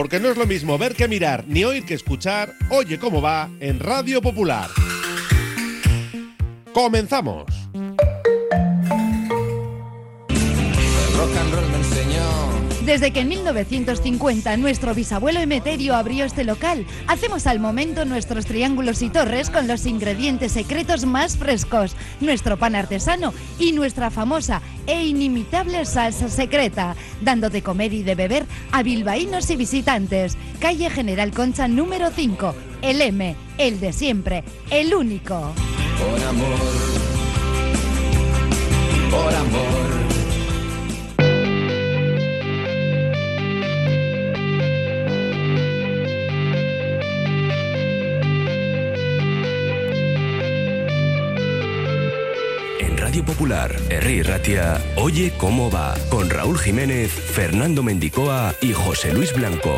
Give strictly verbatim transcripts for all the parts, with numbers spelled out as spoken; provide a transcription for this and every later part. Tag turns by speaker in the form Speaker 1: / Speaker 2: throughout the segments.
Speaker 1: Porque no es lo mismo ver que mirar, ni oír que escuchar. Oye cómo va en Radio Popular. ¡Comenzamos!
Speaker 2: Rock and roll me enseñó.
Speaker 3: Desde que en mil novecientos cincuenta nuestro bisabuelo Emeterio abrió este local, hacemos al momento nuestros triángulos y torres con los ingredientes secretos más frescos, nuestro pan artesano y nuestra famosa e inimitable salsa secreta, dando de comer y de beber a bilbaínos y visitantes. Calle General Concha número cinco, el M, el de siempre, el único.
Speaker 2: Por amor, por amor.
Speaker 4: Radio Popular, Herri Ratia, Oye cómo va, con Raúl Jiménez, Fernando Mendicoa y José Luis Blanco.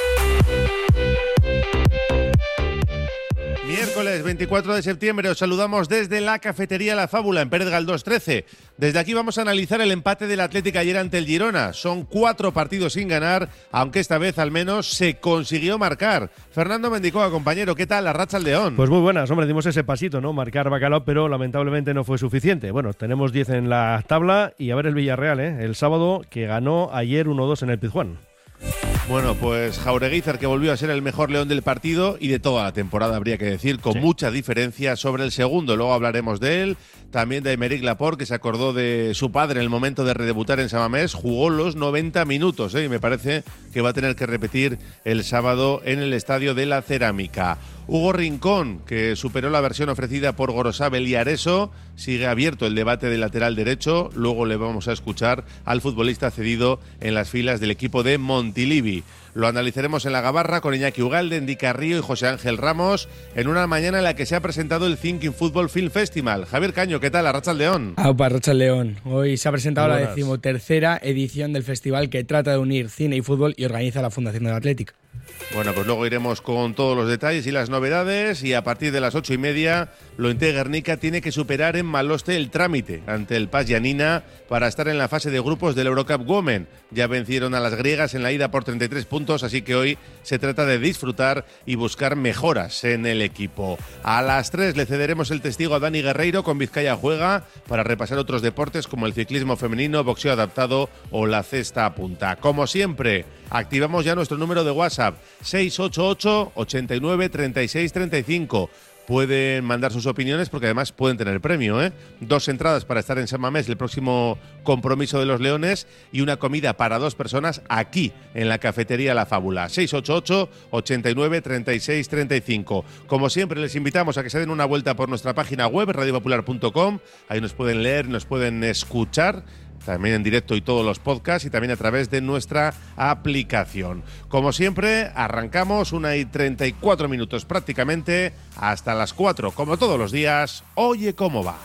Speaker 1: Miércoles veinticuatro de septiembre os saludamos desde la cafetería La Fábula en Pérez Galdós trece. Desde aquí vamos a analizar el empate del Atlético ayer ante el Girona. Son cuatro partidos sin ganar, aunque esta vez al menos se consiguió marcar. Fernando Mendicoa, compañero, ¿qué tal? Arratsaldeón.
Speaker 5: Pues muy buenas, hombre, dimos ese pasito, ¿no? Marcar bacalao, pero lamentablemente no fue suficiente. Bueno, tenemos diez en la tabla y a ver el Villarreal, ¿eh? El sábado, que ganó ayer uno dos en el Pizjuán.
Speaker 1: Bueno, pues Jaureguizar, que volvió a ser el mejor león del partido y de toda la temporada, habría que decir, con sí. mucha diferencia sobre el segundo. Luego hablaremos de él. También de Aymeric Laporte, que se acordó de su padre en el momento de redebutar en San Mamés. Jugó los noventa minutos, ¿eh? Y me parece que va a tener que repetir el sábado en el Estadio de la Cerámica. Hugo Rincón, que superó la versión ofrecida por Gorosabel y Areso. Sigue abierto el debate del lateral derecho. Luego le vamos a escuchar al futbolista cedido en las filas del equipo de Montilivi. Lo analizaremos en la Gabarra con Iñaki Ugalde, Endy Carrillo y José Ángel Ramos en una mañana en la que se ha presentado el Thinking Football Film Festival. Javier Caño, ¿qué tal? Arratsaldeón.
Speaker 6: Aupa, Arratsaldeón. Hoy se ha presentado la decimotercera edición del festival que trata de unir cine y fútbol y organiza la Fundación del Athletic.
Speaker 1: Bueno, pues luego iremos con todos los detalles y las novedades y a partir de las ocho y media Lointe Guernica tiene que superar en Maloste el trámite ante el Pas Yanina para estar en la fase de grupos del Eurocup Women. Ya vencieron a las griegas en la ida por treinta y tres puntos, así que hoy se trata de disfrutar y buscar mejoras en el equipo. A las tres le cederemos el testigo a Dani Guerreiro con Vizcaya Juega para repasar otros deportes como el ciclismo femenino, boxeo adaptado o la cesta a punta. Como siempre, activamos ya nuestro número de WhatsApp seis ocho ocho, ochenta y nueve, treinta y seis, treinta y cinco. Pueden mandar sus opiniones porque además pueden tener premio, ¿eh? Dos entradas para estar en San Mamés, el próximo compromiso de los Leones, y una comida para dos personas aquí en la cafetería La Fábula. seis ocho ocho, ochenta y nueve, treinta y seis, treinta y cinco. Como siempre, les invitamos a que se den una vuelta por nuestra página web, radio popular punto com. Ahí nos pueden leer, nos pueden escuchar, también en directo y todos los podcasts y también a través de nuestra aplicación. Como siempre, arrancamos una y treinta y cuatro minutos prácticamente hasta las cuatro. Como todos los días, Oye cómo va.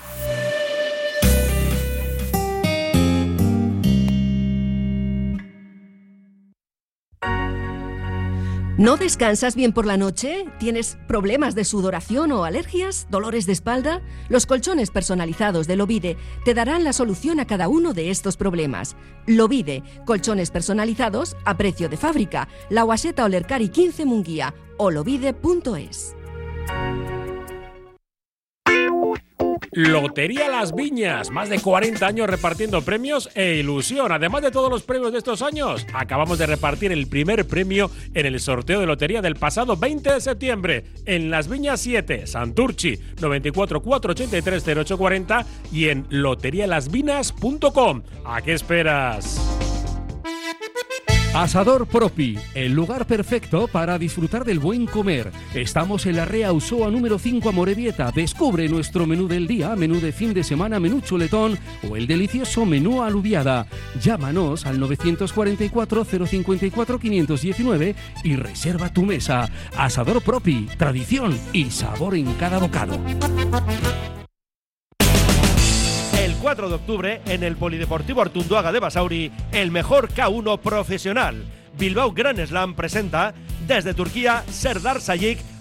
Speaker 7: ¿No descansas bien por la noche? ¿Tienes problemas de sudoración o alergias? ¿Dolores de espalda? Los colchones personalizados de Lovide te darán la solución a cada uno de estos problemas. Lovide, colchones personalizados a precio de fábrica. La Guaseta Olercari quince Munguía o lovide punto es.
Speaker 8: Lotería Las Viñas, más de cuarenta años repartiendo premios e ilusión. Además de todos los premios de estos años, acabamos de repartir el primer premio en el sorteo de lotería del pasado veinte de septiembre en Las Viñas siete, Santurchi, noventa y cuatro, cuatrocientos ochenta y tres, cero ocho cuarenta y en lotería las vinas punto com. ¿A qué esperas?
Speaker 9: Asador Propi, el lugar perfecto para disfrutar del buen comer. Estamos en la Rea Usoa número cinco Amorebieta. Descubre nuestro menú del día, menú de fin de semana, menú chuletón o el delicioso menú alubiada. Llámanos al nueve cuatro cuatro, cero cinco cuatro, cinco uno nueve y reserva tu mesa. Asador Propi, tradición y sabor en cada bocado.
Speaker 5: El cuatro de octubre, en el Polideportivo Artunduaga de Basauri, el mejor K uno profesional. Bilbao Grand Slam presenta desde Turquía Serdar Sayık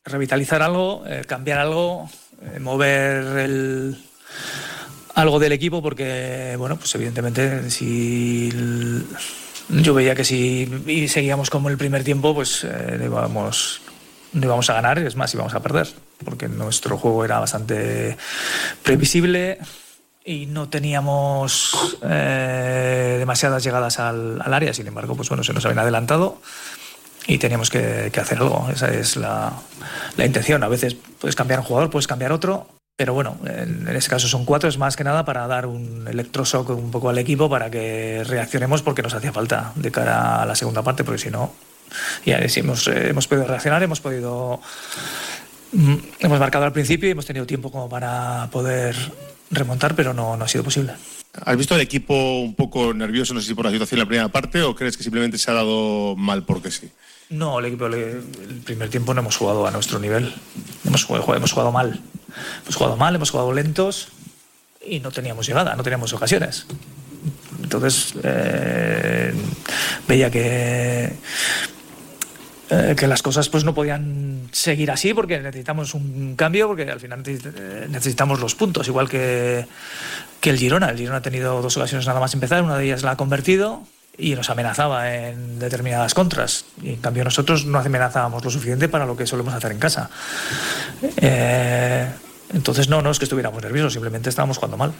Speaker 10: revitalizar algo, eh, cambiar algo, eh, mover el, algo del equipo, porque, bueno, pues evidentemente si el, yo veía que si y seguíamos como el primer tiempo, pues eh, no íbamos, no íbamos a ganar, es más, íbamos a perder, porque nuestro juego era bastante previsible y no teníamos eh, demasiadas llegadas al, al área. Sin embargo, pues bueno, se nos habían adelantado y teníamos que, que hacer algo. Esa es la, la intención. A veces puedes cambiar un jugador, puedes cambiar otro, pero bueno, en, en este caso son cuatro, es más que nada para dar un electroshock un poco al equipo, para que reaccionemos, porque nos hacía falta de cara a la segunda parte, porque si no, ya sí, hemos, eh, hemos podido reaccionar, hemos podido... Mm, hemos marcado al principio y hemos tenido tiempo como para poder remontar, pero no, no ha sido posible.
Speaker 11: ¿Has visto al equipo un poco nervioso, no sé si por la situación en la primera parte, o crees que simplemente se ha dado mal porque sí?
Speaker 10: No, el equipo, el primer tiempo no hemos jugado a nuestro nivel. Hemos jugado, hemos jugado mal. Hemos jugado mal, hemos jugado lentos y no teníamos llegada, no teníamos ocasiones. Entonces, eh, veía que... que las cosas pues no podían seguir así, porque necesitamos un cambio, porque al final necesitamos los puntos, igual que, que el Girona. El Girona ha tenido dos ocasiones nada más empezar, una de ellas la ha convertido y nos amenazaba en determinadas contras, y en cambio nosotros no amenazábamos lo suficiente para lo que solemos hacer en casa. Eh, entonces no, no es que estuviéramos nerviosos, simplemente estábamos jugando mal.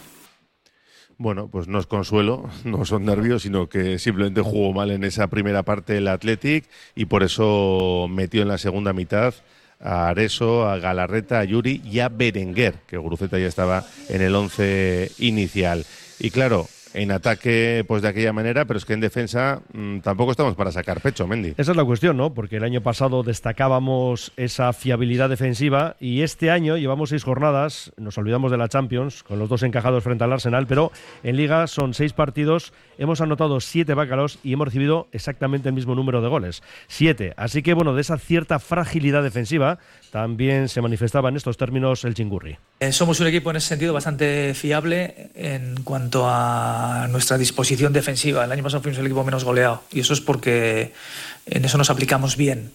Speaker 1: Bueno, pues no es consuelo, no son nervios, sino que simplemente jugó mal en esa primera parte el Athletic y por eso metió en la segunda mitad a Areso, a Galarreta, a Yuri y a Berenguer, que Guruceta ya estaba en el once inicial. Y claro, en ataque pues de aquella manera, pero es que en defensa mmm, tampoco estamos para sacar pecho, Mendy.
Speaker 5: Esa es la cuestión, ¿no? Porque el año pasado destacábamos esa fiabilidad defensiva y este año llevamos seis jornadas, nos olvidamos de la Champions, con los dos encajados frente al Arsenal, pero en Liga son seis partidos, hemos anotado siete bácalos y hemos recibido exactamente el mismo número de goles, siete. Así que, bueno, de esa cierta fragilidad defensiva también se manifestaba en estos términos el Chingurri.
Speaker 10: Eh, somos un equipo en ese sentido bastante fiable en cuanto a nuestra disposición defensiva. El año pasado fuimos el equipo menos goleado y eso es porque en eso nos aplicamos bien.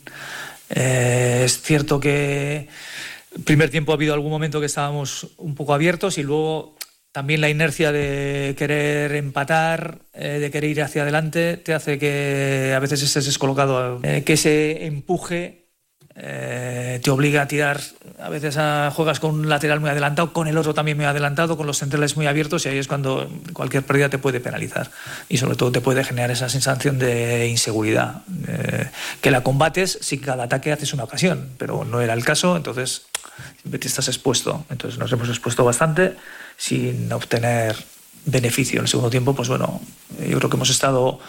Speaker 10: Eh, es cierto que el primer tiempo ha habido algún momento que estábamos un poco abiertos y luego también la inercia de querer empatar, eh, de querer ir hacia adelante, te hace que a veces estés descolocado, eh, que ese empuje Eh, te obliga a tirar, a veces a, juegas con un lateral muy adelantado, con el otro también muy adelantado, con los centrales muy abiertos, y ahí es cuando cualquier pérdida te puede penalizar y sobre todo te puede generar esa sensación de inseguridad, eh, que la combates si cada ataque haces una ocasión, pero no era el caso, entonces siempre te estás expuesto. Entonces nos hemos expuesto bastante sin obtener beneficio. En el segundo tiempo, pues bueno, yo creo que hemos estado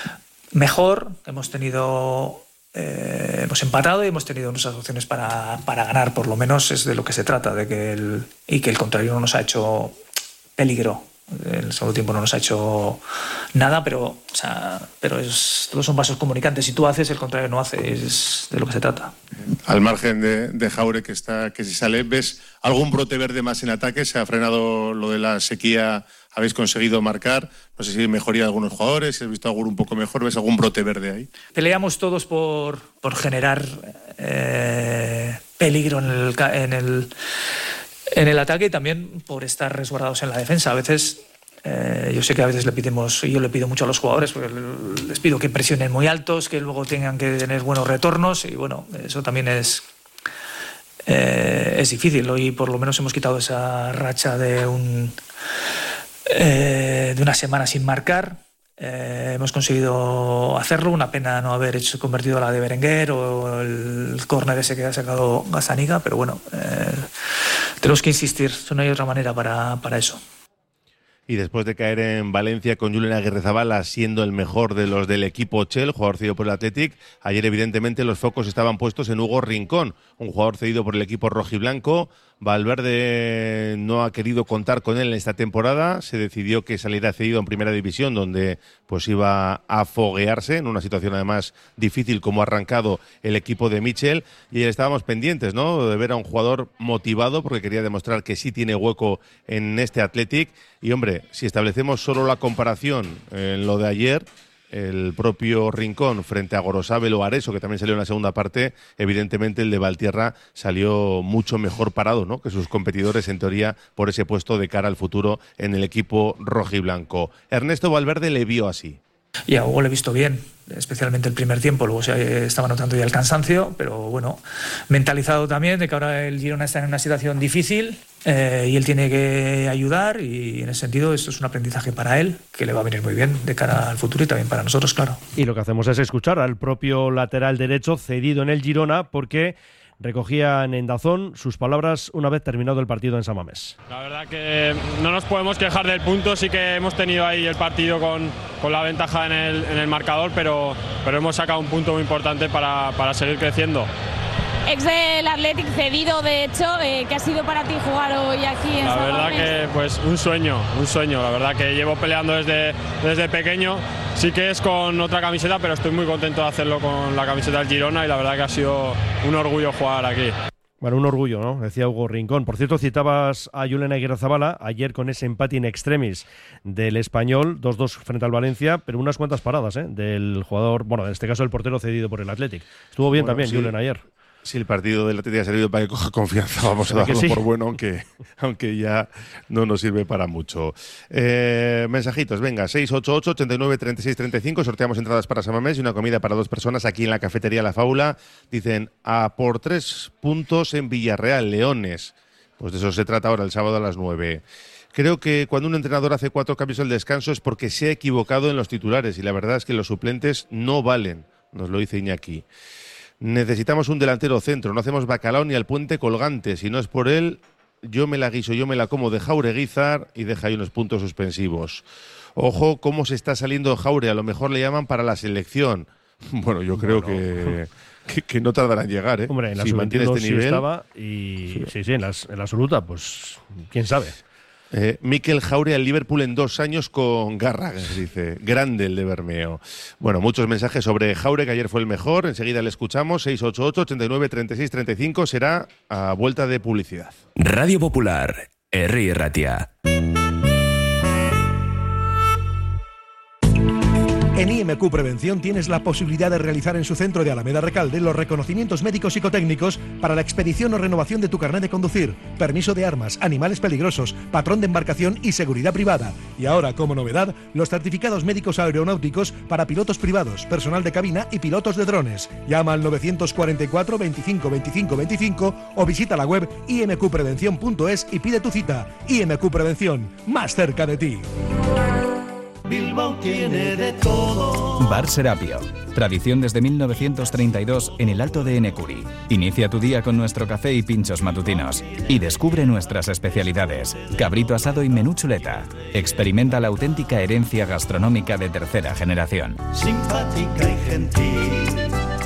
Speaker 10: mejor, hemos tenido Eh, hemos empatado y hemos tenido nuestras opciones para, para ganar, por lo menos es de lo que se trata, de que el, y que el contrario no nos ha hecho peligro. En el segundo tiempo no nos ha hecho nada, pero, o sea, pero es, todos son vasos comunicantes. Si tú haces, el contrario no hace, es de lo que se trata.
Speaker 11: Al margen de, de Jaure, que está, que si sale, ¿ves algún brote verde más en ataque? ¿Se ha frenado lo de la sequía? ¿Habéis conseguido marcar? No sé si mejoría de algunos jugadores, si has visto algún un poco mejor, ¿ves algún brote verde ahí?
Speaker 10: Peleamos todos por, por generar eh, peligro en el, en, el, en el ataque y también por estar resguardados en la defensa. A veces, eh, yo sé que a veces le pidemos, yo le pido mucho a los jugadores, porque les pido que presionen muy altos, que luego tengan que tener buenos retornos y bueno, eso también es... Eh, es difícil. Hoy por lo menos hemos quitado esa racha de un... Eh, de una semana sin marcar, eh, hemos conseguido hacerlo. Una pena no haber hecho convertido la de Berenguer o el córner ese que ha sacado Gazzaniga, pero bueno, eh, tenemos que insistir, no hay otra manera para, para eso.
Speaker 1: Y después de caer en Valencia con Julen Aguirrezabala siendo el mejor de los del equipo Chel, jugador cedido por el Athletic, ayer evidentemente los focos estaban puestos en Hugo Rincón, un jugador cedido por el equipo rojiblanco. Valverde no ha querido contar con él en esta temporada, se decidió que saliera cedido en Primera División, donde pues iba a foguearse en una situación además difícil como ha arrancado el equipo de Michel, y estábamos pendientes, ¿no?, de ver a un jugador motivado porque quería demostrar que sí tiene hueco en este Athletic. Y hombre, si establecemos solo la comparación en lo de ayer, el propio Rincón frente a Gorosabel o Areso, que también salió en la segunda parte, evidentemente el de Valtierra salió mucho mejor parado, ¿no?, que sus competidores, en teoría, por ese puesto de cara al futuro en el equipo rojiblanco. Ernesto Valverde le vio así.
Speaker 10: Y a Hugo le he visto bien, especialmente el primer tiempo, luego se estaba notando ya el cansancio, pero bueno, mentalizado también de que ahora el Girona está en una situación difícil eh, y él tiene que ayudar, y en ese sentido esto es un aprendizaje para él que le va a venir muy bien de cara al futuro y también para nosotros, claro.
Speaker 5: Y lo que hacemos es escuchar al propio lateral derecho cedido en el Girona, porque recogían en Dazón sus palabras una vez terminado el partido en San Mamés.
Speaker 12: La verdad que no nos podemos quejar del punto, sí que hemos tenido ahí el partido con, con la ventaja en el, en el marcador, pero, pero hemos sacado un punto muy importante para, para seguir creciendo.
Speaker 13: Ex del Athletic cedido, de hecho, eh, ¿qué ha sido para ti jugar hoy aquí en
Speaker 12: La
Speaker 13: San
Speaker 12: verdad
Speaker 13: Mamés?
Speaker 12: que pues un sueño, un sueño, la verdad que llevo peleando desde, desde pequeño, sí que es con otra camiseta, pero estoy muy contento de hacerlo con la camiseta del Girona y la verdad que ha sido un orgullo jugar aquí.
Speaker 5: Bueno, un orgullo, ¿no?, decía Hugo Rincón. Por cierto, citabas a Julen Aguirrezabala ayer con ese empate in extremis del Español, dos dos frente al Valencia, pero unas cuantas paradas ¿eh? del jugador, bueno, en este caso el portero cedido por el Athletic. Estuvo bien bueno, también sí. Julen ayer.
Speaker 1: Si el partido del Athletic ha servido para que coja confianza, vamos a darlo sí? por bueno, aunque, aunque ya no nos sirve para mucho. Eh, mensajitos, venga, seis ocho ocho, ochenta y nueve, treinta y seis, treinta y cinco, sorteamos entradas para San Mamés y una comida para dos personas aquí en la cafetería La Fábula. Dicen, a por tres puntos en Villarreal, Leones. Pues de eso se trata ahora, el sábado a las nueve. Creo que cuando un entrenador hace cuatro cambios al descanso es porque se ha equivocado en los titulares y la verdad es que los suplentes no valen, nos lo dice Iñaki. Necesitamos un delantero centro, no hacemos bacalao ni al puente colgante. Si no es por él, yo me la guiso, yo me la como de Jaureguizar y deja ahí unos puntos suspensivos. Ojo cómo se está saliendo Jaure, a lo mejor le llaman para la selección. Bueno, yo creo bueno. que, que, que no tardará en llegar, ¿eh?
Speaker 5: Hombre, en la
Speaker 1: si mantiene este
Speaker 5: sí
Speaker 1: nivel.
Speaker 5: Estaba y sí, sí, sí en, las, en la absoluta, pues quién sabe.
Speaker 1: Eh, Mikel Jaure al Liverpool en dos años con Garraga, dice. Grande el de Bermeo. Bueno, muchos mensajes sobre Jaure, que ayer fue el mejor. Enseguida le escuchamos. seis ocho ocho, ochenta y nueve, treinta y seis, treinta y cinco. Será a vuelta de publicidad.
Speaker 4: Radio Popular, Herri Ratia.
Speaker 14: En I M Q Prevención tienes la posibilidad de realizar en su centro de Alameda Recalde los reconocimientos médicos psicotécnicos para la expedición o renovación de tu carnet de conducir, permiso de armas, animales peligrosos, patrón de embarcación y seguridad privada. Y ahora, como novedad, los certificados médicos aeronáuticos para pilotos privados, personal de cabina y pilotos de drones. Llama al novecientos cuarenta y cuatro, veinticinco, veinticinco, veinticinco o visita la web i m q prevención punto es y pide tu cita. I M Q Prevención, más cerca de ti.
Speaker 15: Bilbao tiene de todo.
Speaker 16: Bar Serapio. Tradición desde mil novecientos treinta y dos en el Alto de Enecuri. Inicia tu día con nuestro café y pinchos matutinos. Y descubre nuestras especialidades. Cabrito asado y menú chuleta. Experimenta la auténtica herencia gastronómica de tercera generación.
Speaker 15: Simpática y gentil.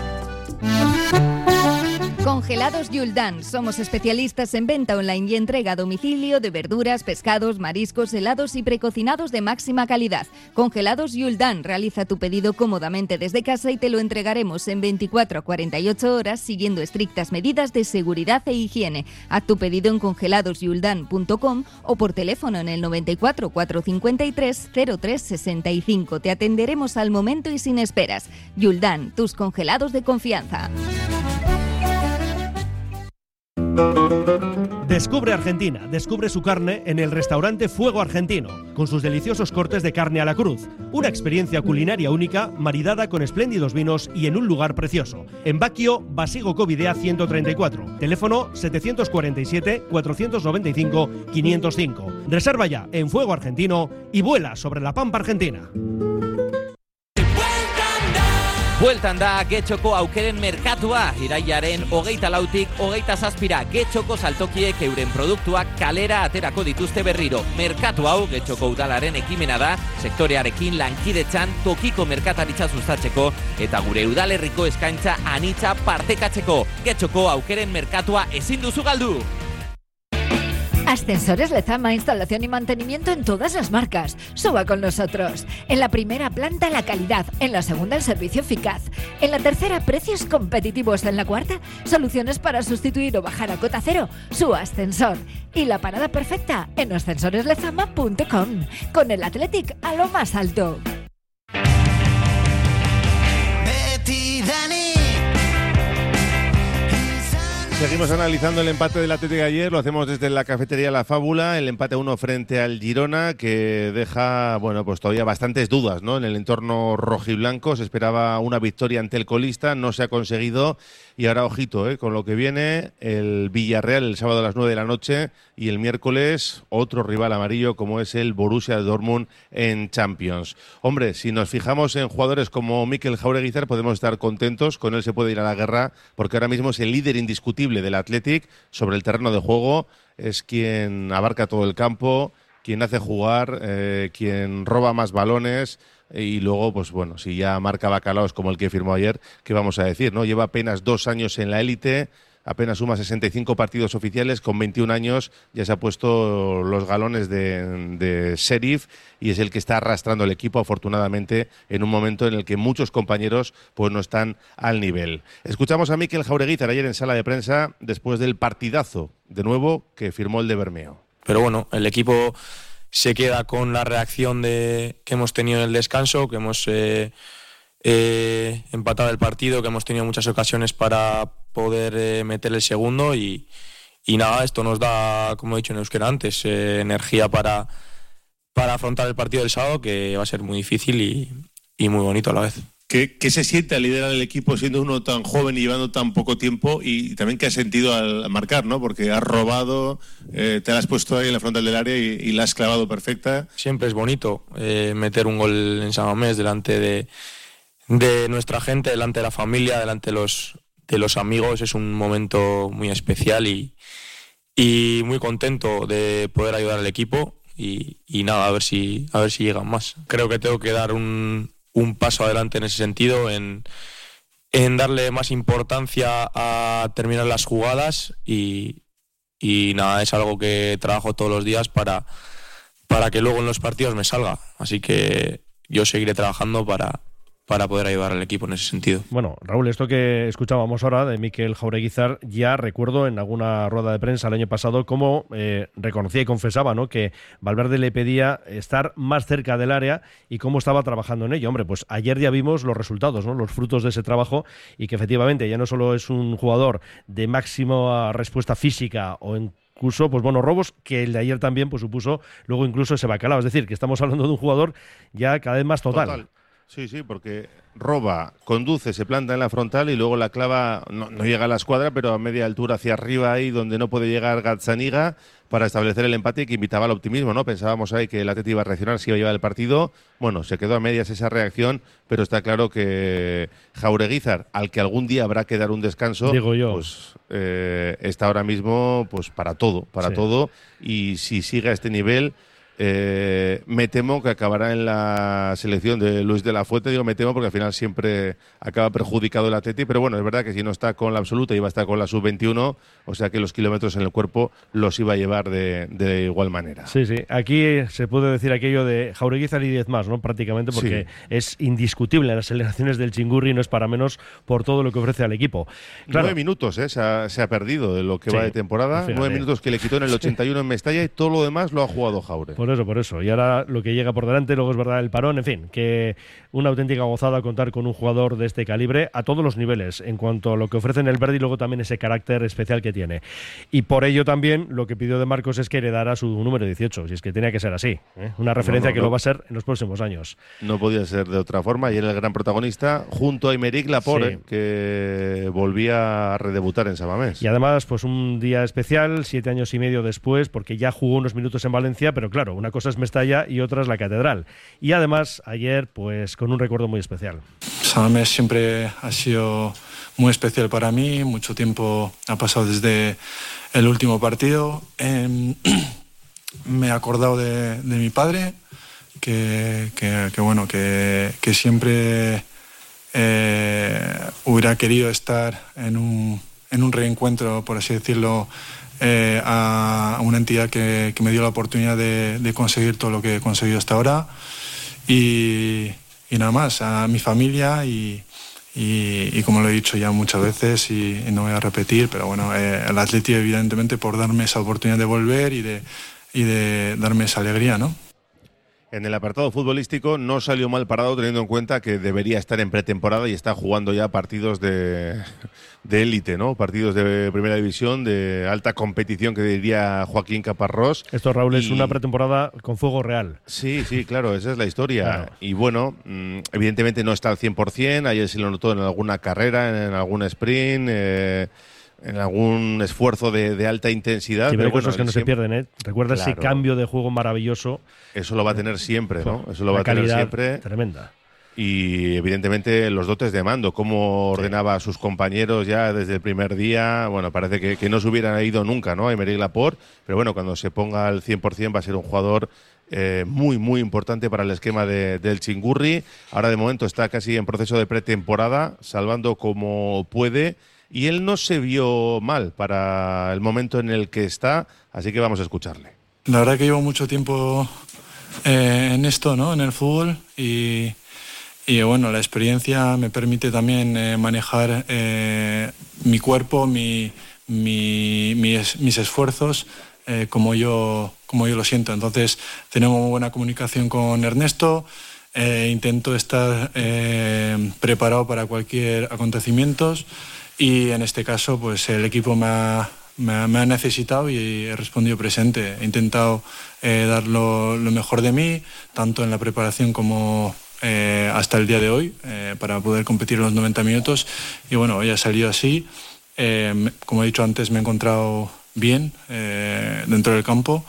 Speaker 17: Congelados Yuldan. Somos especialistas en venta online y entrega a domicilio de verduras, pescados, mariscos, helados y precocinados de máxima calidad. Congelados Yuldan. Realiza tu pedido cómodamente desde casa y te lo entregaremos en veinticuatro a cuarenta y ocho horas siguiendo estrictas medidas de seguridad e higiene. Haz tu pedido en congelados yuldan punto com o por teléfono en el noventa y cuatro, cuatrocientos cincuenta y tres, cero tres sesenta y cinco. Te atenderemos al momento y sin esperas. Yuldan, tus congelados de confianza.
Speaker 18: Descubre Argentina, descubre su carne en el restaurante Fuego Argentino, con sus deliciosos cortes de carne a la cruz. Una experiencia culinaria única, maridada con espléndidos vinos y en un lugar precioso. En Baquio, Basigo Covidea ciento treinta y cuatro. Teléfono setecientos cuarenta y siete, cuatrocientos noventa y cinco, quinientos cinco. Reserva ya en Fuego Argentino y vuela sobre la pampa argentina.
Speaker 19: Bueltan da Getxoko aukeren merkatua, irailaren hogeita lautik hogeita zazpira Getxoko saltokiek euren produktuak kalera aterako dituzte berriro. Merkatu hau Getxoko udalaren ekimena da, sektorearekin lankidetzan tokiko merkataritza sustatzeko eta gure udalerriko eskaintza anitza partekatzeko. Getxoko aukeren merkatua ezin duzu galdu!
Speaker 20: Ascensores Lezama, instalación y mantenimiento en todas las marcas. Suba con nosotros. En la primera planta la calidad, en la segunda el servicio eficaz, en la tercera precios competitivos, en la cuarta soluciones para sustituir o bajar a cota cero su ascensor. Y la parada perfecta en ascensores lezama punto com, con el Athletic a lo más alto.
Speaker 1: Seguimos analizando el empate del Atlético de ayer, lo hacemos desde la cafetería La Fábula, el empate uno frente al Girona, que deja, bueno, pues todavía bastantes dudas, ¿no? En el entorno rojiblanco se esperaba una victoria ante el colista, no se ha conseguido, y ahora ojito, ¿eh? Con lo que viene, el Villarreal el sábado a las nueve de la noche, y el miércoles otro rival amarillo como es el Borussia Dortmund en Champions. Hombre, si nos fijamos en jugadores como Mikel Jaureguizar, podemos estar contentos, con él se puede ir a la guerra, porque ahora mismo es el líder indiscutible del Athletic sobre el terreno de juego, es quien abarca todo el campo, quien hace jugar, eh, quien roba más balones, y luego, pues bueno, si ya marca bacalaos como el que firmó ayer, ¿qué vamos a decir, no? Lleva apenas dos años en la élite, apenas suma sesenta y cinco partidos oficiales, con veintiún años ya se ha puesto los galones de, de sheriff y es el que está arrastrando el equipo, afortunadamente, en un momento en el que muchos compañeros pues no están al nivel. Escuchamos a Mikel Jaureguizar ayer en sala de prensa después del partidazo, de nuevo, que firmó el de Bermeo.
Speaker 2: Pero bueno, el equipo se queda con la reacción de que hemos tenido en el descanso, que hemos eh, eh, empatado el partido, que hemos tenido muchas ocasiones para poder eh, meter el segundo y, y nada, esto nos da, como he dicho en euskera antes, eh, energía para, para afrontar el partido del sábado, que va a ser muy difícil y, y muy bonito a la vez.
Speaker 11: ¿Qué, ¿Qué se siente al liderar el equipo siendo uno tan joven y llevando tan poco tiempo? Y también qué has sentido al marcar, ¿no? Porque has robado, eh, te la has puesto ahí en la frontal del área y, y la has clavado perfecta.
Speaker 2: Siempre es bonito eh, meter un gol en San Mamés delante de, de nuestra gente, delante de la familia, delante de los, de los amigos. Es un momento muy especial y, y muy contento de poder ayudar al equipo y, y nada, a ver si, a ver si llegan más. Creo que tengo que dar un... un paso adelante en ese sentido, en, en darle más importancia a terminar las jugadas y, y nada, es algo que trabajo todos los días para, para que luego en los partidos me salga. Así que yo seguiré trabajando para, para poder ayudar al equipo en ese sentido.
Speaker 5: Bueno, Raúl, esto que escuchábamos ahora de Mikel Jaureguizar, ya recuerdo en alguna rueda de prensa el año pasado cómo eh, reconocía y confesaba, ¿no?, que Valverde le pedía estar más cerca del área y cómo estaba trabajando en ello. Hombre, pues ayer ya vimos los resultados, ¿no?, los frutos de ese trabajo, y que efectivamente ya no solo es un jugador de máxima respuesta física o en incluso, pues bueno, robos, que el de ayer también pues supuso luego incluso ese bacalao. Es decir, que estamos hablando de un jugador ya cada vez más total.
Speaker 1: Total. Sí, sí, porque roba, conduce, se planta en la frontal y luego la clava, no, no llega a la escuadra, pero a media altura hacia arriba, ahí donde no puede llegar Gazzaniga, para establecer el empate, y que invitaba al optimismo, ¿no? Pensábamos ahí que el Atleti iba a reaccionar, si iba a llevar el partido. Bueno, se quedó a medias esa reacción, pero está claro que Jaureguizar, al que algún día habrá que dar un descanso,
Speaker 5: digo yo,
Speaker 1: pues eh, está ahora mismo pues para todo, para sí. todo, y si sigue a este nivel... Eh, me temo que acabará en la selección de Luis de la Fuente. Digo me temo porque al final siempre acaba perjudicado el Atleti, pero bueno, es verdad que si no está con la absoluta iba a estar con la sub veintiuno, o sea que los kilómetros en el cuerpo los iba a llevar de, de igual manera.
Speaker 5: Sí, sí, aquí se puede decir aquello de Jaureguizar y diez más, ¿no? Prácticamente, porque sí. es indiscutible en las selecciones del Chingurri, no es para menos por todo lo que ofrece al equipo. Claro.
Speaker 1: Nueve minutos, ¿eh? se, ha, se ha perdido de lo que sí, va de temporada, fíjate. Nueve minutos que le quitó en el ochenta y uno en Mestalla, y todo lo demás lo ha jugado Jaure.
Speaker 5: Por eso, por eso. Y ahora lo que llega por delante, luego es verdad el parón, en fin, que una auténtica gozada contar con un jugador de este calibre a todos los niveles, en cuanto a lo que ofrece en el verde y luego también ese carácter especial que tiene. Y por ello también lo que pidió de Marcos es que heredara su número dieciocho, si es que tenía que ser así, ¿eh? Una referencia no, no, que no. lo va a ser en los próximos años.
Speaker 1: No podía ser de otra forma, y era el gran protagonista junto a Aymeric Laporte, sí. que volvía a redebutar en San Mamés.
Speaker 5: Y además, pues un día especial, siete años y medio después, porque ya jugó unos minutos en Valencia, pero claro, una cosa es Mestalla y otra es la Catedral. Y además, ayer, pues con un recuerdo muy especial.
Speaker 21: San Mamés siempre ha sido muy especial para mí, mucho tiempo ha pasado desde el último partido. Eh, me he acordado de, de mi padre, que, que, que bueno, que, que siempre eh, hubiera querido estar en un, en un reencuentro, por así decirlo, Eh, a una entidad que, que me dio la oportunidad de, de conseguir todo lo que he conseguido hasta ahora, y, y nada más, a mi familia y, y, y como lo he dicho ya muchas veces y, y no voy a repetir, pero bueno, eh, el Atleti evidentemente por darme esa oportunidad de volver y de, y de darme esa alegría, ¿no?
Speaker 1: En el apartado futbolístico no salió mal parado, teniendo en cuenta que debería estar en pretemporada y está jugando ya partidos de de élite, ¿no? Partidos de primera división, de alta competición, que diría Joaquín Caparrós.
Speaker 5: Esto, Raúl,
Speaker 1: y...
Speaker 5: es una pretemporada con fuego real.
Speaker 1: Sí, sí, claro, esa es la historia.
Speaker 5: Claro.
Speaker 1: Y bueno, evidentemente no está al cien por cien, ayer se lo notó en alguna carrera, en algún sprint, eh, en algún esfuerzo de, de alta intensidad.
Speaker 5: Sí, pero
Speaker 1: bueno,
Speaker 5: cosas que no
Speaker 1: siempre...
Speaker 5: se pierden, ¿eh? Recuerda
Speaker 1: claro.
Speaker 5: ese cambio de juego maravilloso.
Speaker 1: Eso lo va a tener siempre, ¿no? Eso lo va
Speaker 5: Una
Speaker 1: a tener
Speaker 5: calidad
Speaker 1: siempre.
Speaker 5: Tremenda.
Speaker 1: Y evidentemente los dotes de mando, cómo ordenaba a sus compañeros ya desde el primer día. Bueno, parece que, que no se hubieran ido nunca, ¿no? A Aymeric Laporte, pero bueno, cuando se ponga al cien por cien va a ser un jugador eh, muy, muy importante para el esquema de, del Chingurri. Ahora de momento está casi en proceso de pretemporada, salvando como puede. Y él no se vio mal para el momento en el que está, así que vamos a escucharle.
Speaker 21: La verdad que llevo mucho tiempo eh, en esto, ¿no? En el fútbol y, y bueno, la experiencia me permite también eh, manejar eh, mi cuerpo, mi, mi, mis, mis esfuerzos eh, como, yo, como yo lo siento. Entonces tenemos muy buena comunicación con Ernesto. Eh, intento estar eh, preparado para cualquier acontecimiento. Y en este caso, pues el equipo me ha, me ha, me ha necesitado y he respondido presente. He intentado eh, dar lo, lo mejor de mí, tanto en la preparación como eh, hasta el día de hoy, eh, para poder competir en los noventa minutos. Y bueno, hoy ha salido así. Eh, como he dicho antes, me he encontrado bien eh, dentro del campo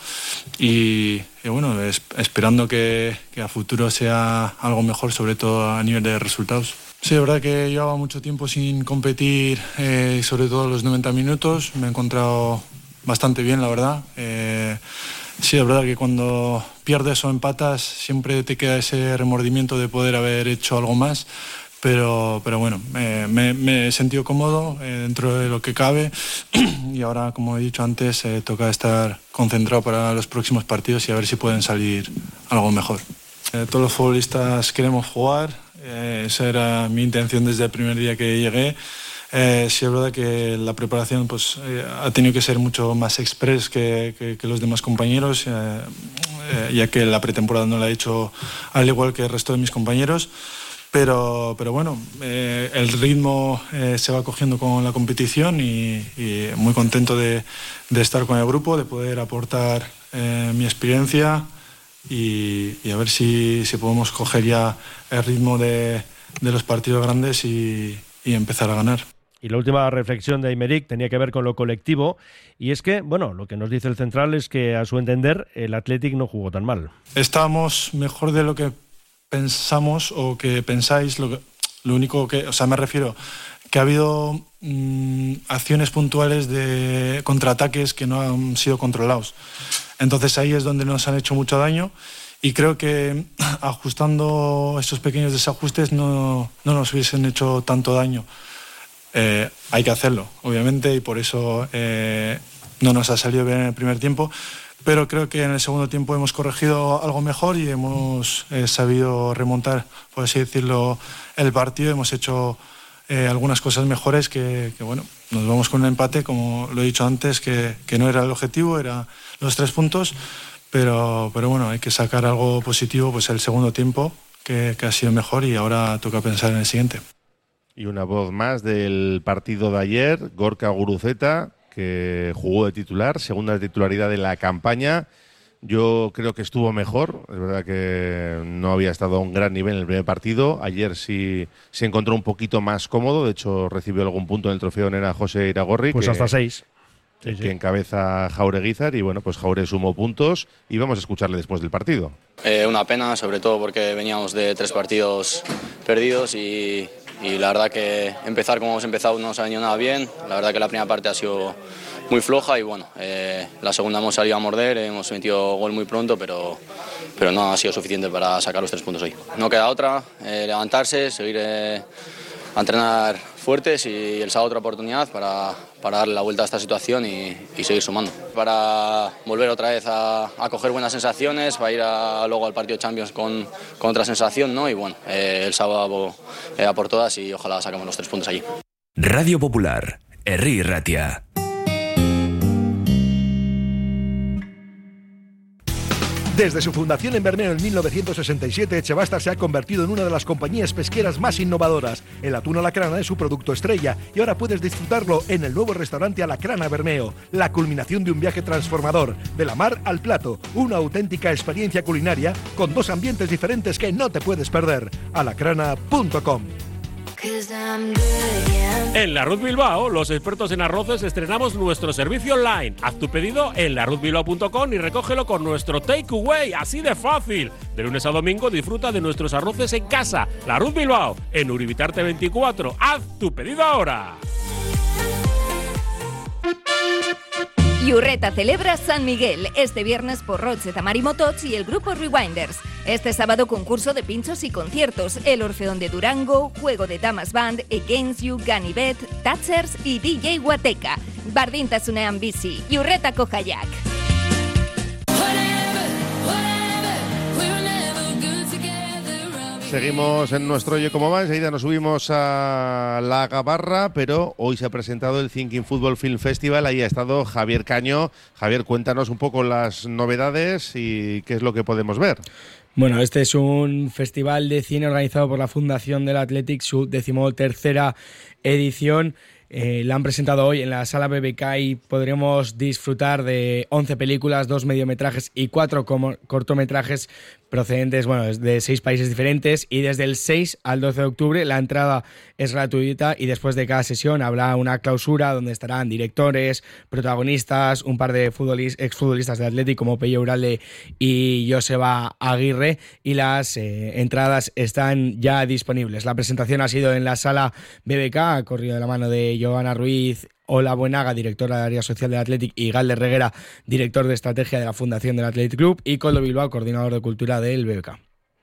Speaker 21: y, y bueno, es, esperando que, que a futuro sea algo mejor, sobre todo a nivel de resultados. Sí, es verdad que llevaba mucho tiempo sin competir, eh, sobre todo los noventa minutos. Me he encontrado bastante bien, la verdad. Eh, sí, es verdad que cuando pierdes o empatas siempre te queda ese remordimiento de poder haber hecho algo más. Pero, pero bueno, eh, me, me he sentido cómodo eh, dentro de lo que cabe y ahora, como he dicho antes, eh, toca estar concentrado para los próximos partidos y a ver si pueden salir algo mejor. Eh, todos los futbolistas queremos jugar. Eh, esa era mi intención desde el primer día que llegué. Eh, sí es verdad que la preparación pues, eh, ha tenido que ser mucho más express que, que, que los demás compañeros, eh, eh, ya que la pretemporada no la he hecho al igual que el resto de mis compañeros. Pero, pero bueno, eh, el ritmo eh, se va cogiendo con la competición y, y muy contento de, de estar con el grupo, de poder aportar eh, mi experiencia. Y, y a ver si, si podemos coger ya el ritmo de, de los partidos grandes y, y empezar a ganar.
Speaker 5: Y la última reflexión de Aymeric tenía que ver con lo colectivo, y es que, bueno, lo que nos dice el central es que, a su entender, el Athletic no jugó tan mal.
Speaker 21: Estábamos mejor de lo que pensamos o que pensáis, lo, que, lo único que, o sea, me refiero que ha habido mmm, acciones puntuales de contraataques que no han sido controlados. Entonces ahí es donde nos han hecho mucho daño y creo que ajustando estos pequeños desajustes no, no nos hubiesen hecho tanto daño. Eh, hay que hacerlo, obviamente, y por eso eh, no nos ha salido bien en el primer tiempo, pero creo que en el segundo tiempo hemos corregido algo mejor y hemos eh, sabido remontar, por así decirlo, el partido. Hemos hecho eh, algunas cosas mejores que, que, bueno, nos vamos con un empate, como lo he dicho antes, que, que no era el objetivo, era los tres puntos, pero, pero bueno, hay que sacar algo positivo, pues el segundo tiempo, que, que ha sido mejor y ahora toca pensar en el siguiente.
Speaker 1: Y una voz más del partido de ayer, Gorka Guruceta, que jugó de titular, segunda titularidad de la campaña. Yo creo que estuvo mejor, es verdad que no había estado a un gran nivel en el primer partido. Ayer sí se encontró un poquito más cómodo, de hecho recibió algún punto en el trofeo Nera José Iragorri.
Speaker 5: Pues
Speaker 1: que,
Speaker 5: hasta seis.
Speaker 1: Sí, sí. Que encabeza Jaureguizar y bueno, pues Jaure sumó puntos y vamos a escucharle después del partido.
Speaker 6: Eh, una pena, sobre todo porque veníamos de tres partidos perdidos y, y la verdad que empezar como hemos empezado no nos ha venido nada bien. La verdad que la primera parte ha sido muy floja y bueno, eh, la segunda hemos salido a morder, hemos metido gol muy pronto, pero, pero no ha sido suficiente para sacar los tres puntos hoy. No queda otra, eh, levantarse, seguir eh, a entrenar fuertes y el sábado otra oportunidad para, para darle la vuelta a esta situación y, y seguir sumando. Para volver otra vez a, a coger buenas sensaciones, para ir a, luego al partido de Champions con, con otra sensación, ¿no? Y bueno, eh, el sábado eh, a por todas y ojalá saquemos los tres puntos allí.
Speaker 4: Radio Popular, Herri Ratia.
Speaker 14: Desde su fundación en Bermeo en mil novecientos sesenta y siete, Echebastar se ha convertido en una de las compañías pesqueras más innovadoras. El atún alacrana es su producto estrella y ahora puedes disfrutarlo en el nuevo restaurante Alacrana Bermeo. La culminación de un viaje transformador, de la mar al plato. Una auténtica experiencia culinaria con dos ambientes diferentes que no te puedes perder. alacrana punto com.
Speaker 8: En La Ruz Bilbao, los expertos en arroces, estrenamos nuestro servicio online. Haz tu pedido en la ruz bilbao punto com y recógelo con nuestro takeaway, así de fácil. De lunes a domingo disfruta de nuestros arroces en casa. La Ruz Bilbao, en Uribitarte veinticuatro. Haz tu pedido ahora.
Speaker 17: Iurreta celebra San Miguel. Este viernes por Roche, Tamari Motots y el grupo Rewinders. Este sábado concurso de pinchos y conciertos. El Orfeón de Durango, Juego de Damas Band, Against You, Ganivet, Thatchers y D J Huateca. Bardintasunean bizi, Iurreta Kojaiak.
Speaker 1: Seguimos en nuestro Oye Cómo Va, enseguida nos subimos a la Gabarra, pero hoy se ha presentado el Thinking Football Film Festival, ahí ha estado Javier Caño. Javier, cuéntanos un poco las novedades y qué es lo que podemos ver.
Speaker 7: Bueno, este es un festival de cine organizado por la Fundación del Athletic, su decimotercera edición. Eh, la han presentado hoy en la Sala B B K y podremos disfrutar de once películas, dos mediometrajes y cuatro cortometrajes procedentes, bueno, de seis países diferentes, y desde el seis al doce de octubre la entrada es gratuita y después de cada sesión habrá una clausura donde estarán directores, protagonistas, un par de futbolist- exfutbolistas del Athletic como Pello Uralde y Joseba Aguirre, y las eh, entradas están ya disponibles. La presentación ha sido en la Sala B B K, ha corrido de la mano de Joana Ruiz, Ola Buenaga, directora de área social del Athletic, y Galder Reguera, director de estrategia de la Fundación del Athletic Club, y Coldo Bilbao, coordinador de cultura del B B K.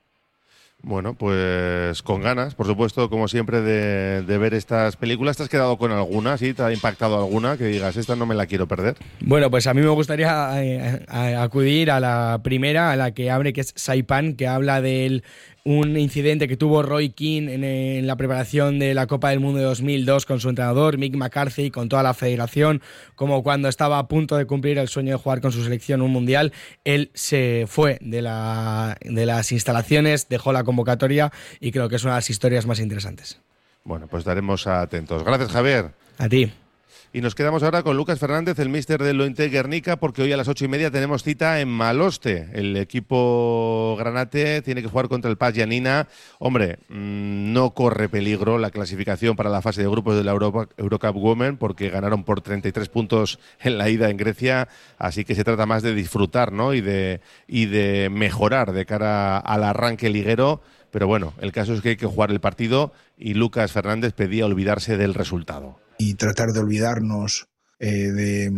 Speaker 1: Bueno, pues con ganas, por supuesto, como siempre, de, de ver estas películas. ¿Te has quedado con alguna? ¿Sí? ¿Te ha impactado alguna? Que digas, esta no me la quiero perder.
Speaker 7: Bueno, pues a mí me gustaría eh, a, acudir a la primera, a la que abre, que es Saipan, que habla del un incidente que tuvo Roy Keane en, en la preparación de la Copa del Mundo de dos mil dos con su entrenador Mick McCarthy, con toda la federación, como cuando estaba a punto de cumplir el sueño de jugar con su selección un mundial, él se fue de, la, de las instalaciones, dejó la convocatoria y creo que es una de las historias más interesantes.
Speaker 1: Bueno, pues estaremos atentos. Gracias, Javier.
Speaker 7: A ti.
Speaker 1: Y nos quedamos ahora con Lucas Fernández, el míster del Lointe Guernica, porque hoy a las ocho y media tenemos cita en Maloste. El equipo granate tiene que jugar contra el Pas Yanina. Hombre, mmm, no corre peligro la clasificación para la fase de grupos de la Europa, Eurocup Women, porque ganaron por treinta y tres puntos en la ida en Grecia, así que se trata más de disfrutar, ¿no? y de, y de mejorar de cara al arranque liguero. Pero bueno, el caso es que hay que jugar el partido y Lucas Fernández pedía olvidarse del resultado.
Speaker 9: Y tratar de olvidarnos eh, de,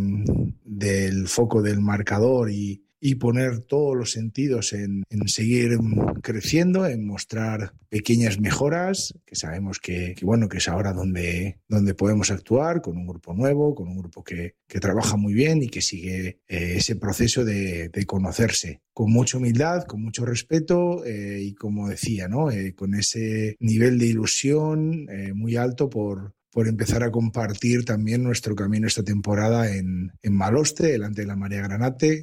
Speaker 9: del foco del marcador y, y poner todos los sentidos en, en seguir creciendo, en mostrar pequeñas mejoras, que sabemos que, que, bueno, que es ahora donde, donde podemos actuar, con un grupo nuevo, con un grupo que, que trabaja muy bien y que sigue eh, ese proceso de, de conocerse, con mucha humildad, con mucho respeto eh, y, como decía, ¿no? eh, con ese nivel de ilusión eh, muy alto por por empezar a compartir también nuestro camino esta temporada en, en Maloste, delante de la Marea Granate.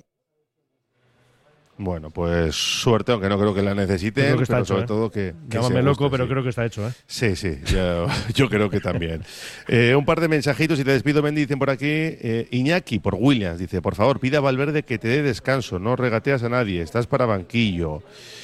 Speaker 1: Bueno, pues suerte, aunque no creo que la necesiten,
Speaker 5: creo que está
Speaker 1: pero
Speaker 5: hecho,
Speaker 1: sobre
Speaker 5: ¿eh?
Speaker 1: todo que... que
Speaker 5: Llámame loco,
Speaker 1: guste,
Speaker 5: pero
Speaker 1: sí.
Speaker 5: creo que está hecho, ¿eh?
Speaker 1: Sí, sí, yo, yo creo que también. Eh, un par de mensajitos y te despido, Mendy, dicen por aquí. Eh, Iñaki, por Williams, dice, por favor, pida a Valverde que te dé descanso, no regateas a nadie, estás para banquillo.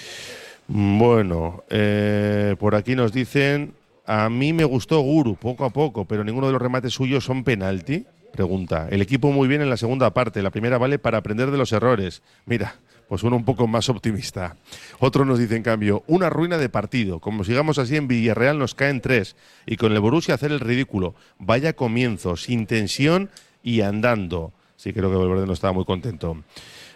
Speaker 1: Bueno, eh, por aquí nos dicen... A mí me gustó Guru, poco a poco, pero ninguno de los remates suyos son penalti. Pregunta. El equipo muy bien en la segunda parte. La primera vale para aprender de los errores. Mira, pues uno un poco más optimista. Otro nos dice, en cambio, una ruina de partido. Como sigamos así en Villarreal nos caen tres. Y con el Borussia hacer el ridículo. Vaya comienzo, sin tensión y andando. Sí, creo que Valverde no estaba muy contento.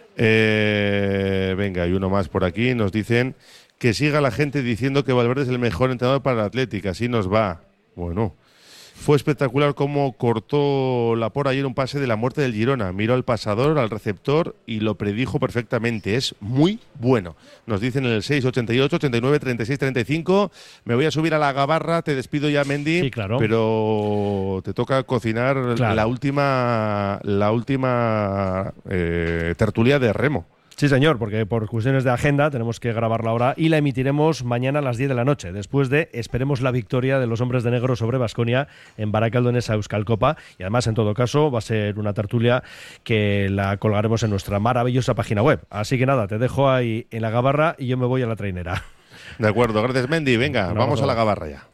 Speaker 1: Eh, venga, y uno más por aquí. Nos dicen... que siga la gente diciendo que Valverde es el mejor entrenador para el Athletic, así nos va. Bueno, fue espectacular cómo cortó Laporte ayer un pase de la muerte del Girona. Miró al pasador, al receptor y lo predijo perfectamente. Es muy bueno. Nos dicen en el seis ochenta y ocho, ochenta y nueve, treinta y seis, treinta y cinco. Me voy a subir a la Gabarra, te despido ya, Mendy.
Speaker 5: Sí, claro.
Speaker 1: Pero te toca cocinar claro. la última, la última eh, tertulia de remo.
Speaker 5: Sí, señor, porque por cuestiones de agenda tenemos que grabarla ahora y la emitiremos mañana a las diez de la noche, después de, esperemos, la victoria de los hombres de negro sobre Baskonia en Barakaldo en esa Euskalcopa. Y además, en todo caso, va a ser una tertulia que la colgaremos en nuestra maravillosa página web. Así que nada, te dejo ahí en la gabarra y yo me voy a la trainera.
Speaker 1: De acuerdo, gracias, Mendy. Venga,
Speaker 5: Un
Speaker 1: vamos
Speaker 5: abrazo.
Speaker 1: a la gabarra ya.